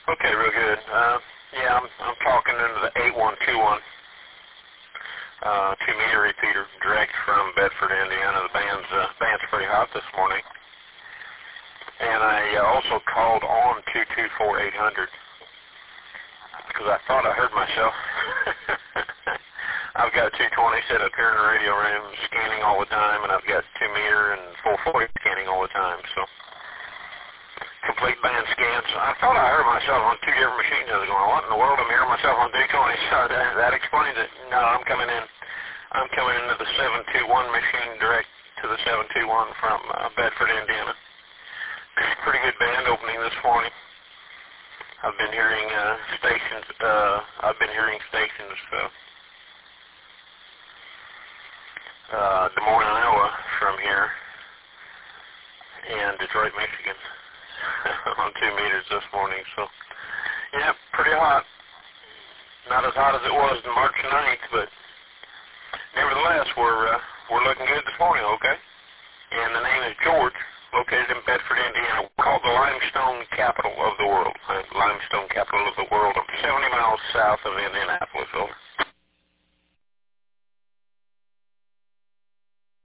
Okay, real good. Yeah, I'm talking into the 8121 2-meter repeater direct from Bedford, Indiana. The band's pretty hot this morning. And I also called on 224-800 because I thought I heard myself. I've got 220 set up here in the radio room scanning all the time, and I've got 2-meter and 440 scanning all the time. So complete band scans. I thought I heard myself on two different machines. I was going, what in the world? I'm hearing myself on 220. So that explains it. No, I'm coming into the 721 machine direct to the 721 from Bedford, Indiana. Pretty good band opening this morning. I've been hearing stations. Des Moines, Iowa, from here, and Detroit, Michigan, on 2 meters this morning. So, yeah, pretty hot. Not as hot as it was on March 9th, but nevertheless, we're looking good this morning. Okay, and the name is George, located in Bedford, Indiana. We're called the limestone capital of the world. Limestone capital of the world. I'm 70 miles south of Indianapolis. Over.